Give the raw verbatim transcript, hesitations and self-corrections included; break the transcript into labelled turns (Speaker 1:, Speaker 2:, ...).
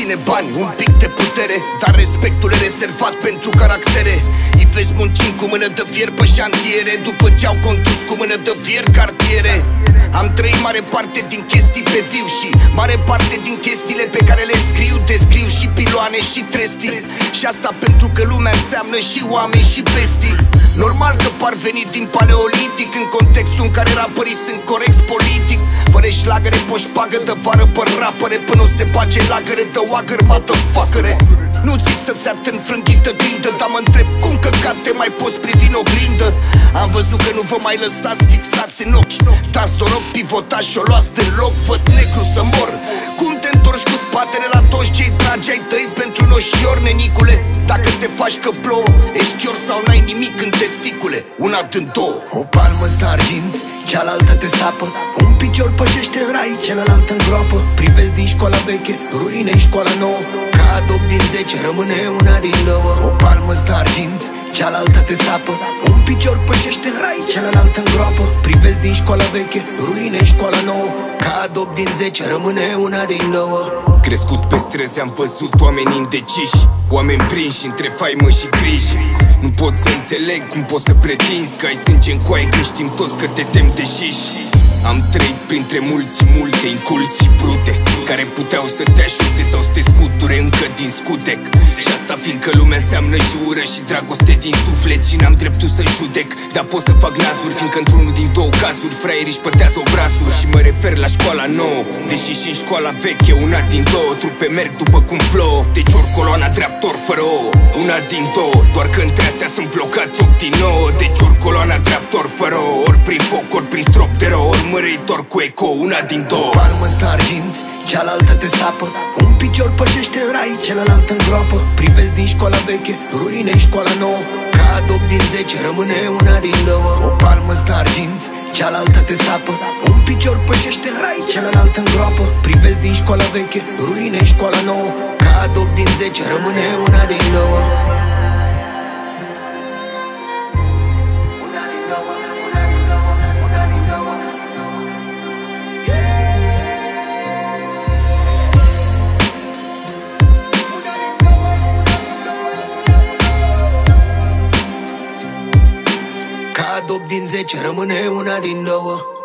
Speaker 1: puține bani, un pic de putere, dar respectul e rezervat pentru caractere. Îi vezi muncind cu mână de fier pe șantiere, după ce au condus cu mână de fier cartiere. Am trăit mare parte din chestii pe viu și mare parte din chestiile pe care le scriu, descriu și piloane și trestii. Și asta pentru că lumea înseamnă și oameni și bestii. Normal că par venit din paleolitic, în contextul în care rapării sunt corecți politic. Fără șlagăre poși pagă de vară pe rapăre, până o să te bage lagăre de oagăr, motherfuckere. Nu zic să-ți arăt înfrânghită grindă, dar mă întreb cum căcate mai poți privi în oglindă. Am văzut că nu vă mai lăsați fixați în ochi, dați noroc, pivotați și o luați de loc. Văd negru să mor. Cum te întorci cu spatele la toți cei dragi ai tăi pentru noștiori, nenicule? Dacă te faci că plouă, ești chior sau n-ai nimic în testicule? Una din două.
Speaker 2: O palmă stă arginți, cealaltă te sapă. Un picior pășește în rai, celălalt în groapă. Privesc din școala veche, ruine-i școala nouă. Cad opt din zece, rămâne una din nouă. O palmă stă arginți, cealaltă te sapă. Un picior pășește în rai, celălalt în groapă. Privesc din școala veche, ruine-i școala nouă. Cad opt din zece, rămâne una din nouă.
Speaker 3: Crescut pe străzi, am văzut oameni indeciși, oameni prinși între faimă și griji. Nu pot să înțeleg cum poți să pretinzi că ai sânge în coaie când știm toți că te tem de șiși. Am trăit printre mulți și multe inculți și brute, care puteau să te ajute sau să te scuture încă din scutec. Și asta fiindcă lumea înseamnă și ură și dragoste din suflet. Și n-am dreptul să judec, dar pot să fac nazuri, fiindcă într-unul din două cazuri fraierii își pătează obrazul. Și mă refer la școala nouă, deși și în școala veche una din două trupe merg după cum plouă. Deci ori coloana dreaptă, ori fără ouă, una din două, doar că între astea sunt blocați opt din nouă. Deci ori coloana dreaptă, ori fără ouă, ori prin foc, ori prin strop de rău, ori mărăitor cu eco, una din două.
Speaker 2: O palmă stă arginți, cealaltă te sapă. Un picior pășește în rai, celălalt în groapă. Privesc din școala veche, ruine-i școala nouă. Cad opt din zece, rămâne una din nouă. O palmă stă arginți, cealaltă te sapă. Un picior pășește în rai, celălalt în groapă. Privesc din școala veche, ruine-i școala nouă. Cad opt din zece, rămâne una din nouă. Cad opt din zece, rămâne una din nouă.